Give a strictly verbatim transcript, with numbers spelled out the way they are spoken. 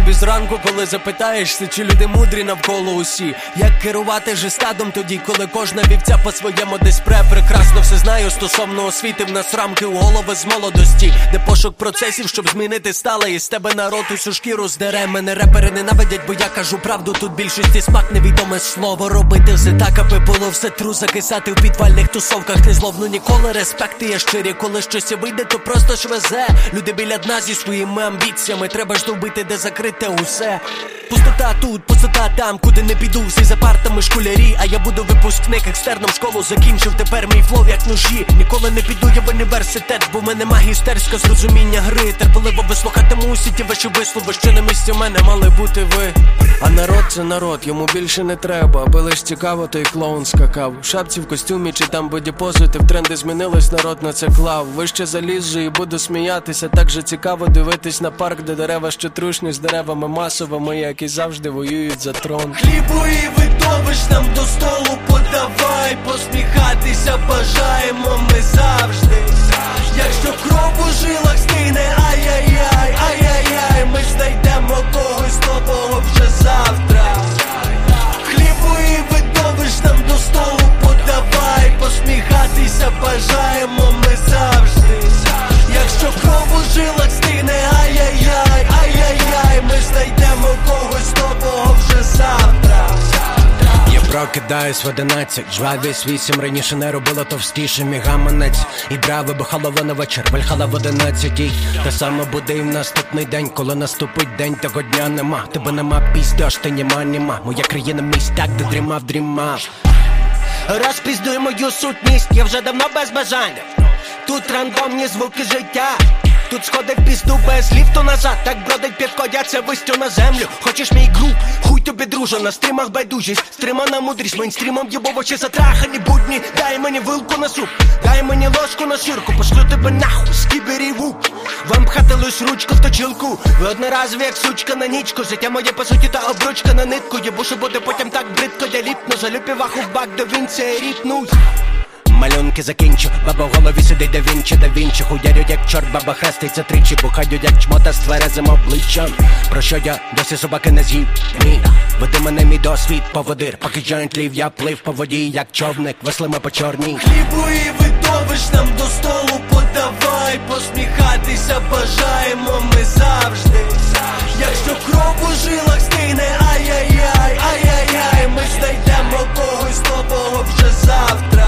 тобі зранку, коли запитаєшся, чи люди мудрі навколо усі. Як керувати же стадом тоді, коли кожна вівця по-своєму десь пре. Прекрасно все знаю стосовно освіти, в нас рамки у голови з молодості, де пошук процесів, щоб змінити стале, і з тебе народ усю шкіру здере. Мене репери ненавидять, бо я кажу правду, тут більшості смак невідоме слово. Робити все так, аби було все тру, закисати в підвальних тусовках не зловну ніколи. Респекти є щирі, коли щось вийде, то просто ж везе. Люди біля дна зі своїми амбіціями, треба ж добити, де закрите усе. Пустота тут, пустота там, куди не піду, всі за партами школярі. А я буду випускник, екстерном школу закінчив, тепер мій флоу як ножі. Ніколи не піду я в університет, бо в мене магістерське зрозуміння гри. Терпеливо вислухатиму усі ті ваші вислови, що на місці мене мали бути ви. А народ це народ, йому більше не треба, аби лиш цікаво, той клоун скакав. В шапці, в костюмі чи там бодіпозитив, тренди змінились, народ на це клав. Вище залізжу і буду сміятися, так же цікаво дивитись на парк, де дерева ще трушні з деревами масовими, які завжди воюють за трон. Хлібу і видовищ нам до столу подавай, посміхатися бажаємо ми завжди. Якщо кров у жилах стине, ай-яй-яй, ай-яй-яй, ми знайдемо когось нового вже завтра. Хлібу і видовищ нам до столу подавай, посміхатися бажаємо ми завжди. Якщо кров у жилах стине, ай-яй-яй, ай-яй-яй, ми знайдемо когось нового вже завтра. Я прокидаюсь в одинадцять, жвавість вісім, раніше не робила товстіше мій гаманець. І брав вибухало на вечір, вальхала в одинадцятій. Та саме буде і в наступний день, коли наступить день, того дня нема. Тебе нема пізді, аж ти нема, нема. Моя країна містяк, де дрімав, дрімав. Розпіздуй мою сутність, я вже давно без бажання. Тут рандомні звуки життя, тут сходи в пізду без ліфту назад. Так бродить підкодяться вистю на землю. Хочеш мій груп? Хуй тобі, друже, на стрімах байдужість, стримана мудрість, мейнстрімом єбовочі затрахані будні. Дай мені вилку на суп, дай мені ложку на ширку, пошлю тебе нахуй, скібері вук. Вам пхати лиш ручку в точилку, ви одноразові як сучка на нічку. Життя моє по суті та обручка на нитку. Єбу, що буде потім так бридко, я ліпну. Жалю піваху в бак до вінця і ріпнусь. Малюнки закінчу, баба в голові сидить да Вінчі, да Вінчі. Хуярю як чорт, баба хреститься тричі, бухають як чмота з тверезим обличчям. Про що я досі собаки не з'їв? Ні, веди мене мій досвід, поводир. Поки джойнт лів, я плив по воді, як човник, веслими по чорній. Хлібу і видовищ нам до столу подавай, посміхатися бажаємо ми завжди. Якщо кров у жилах стине, ай-яй-яй, ай-яй-яй, ми знайдемо когось нового вже завтра.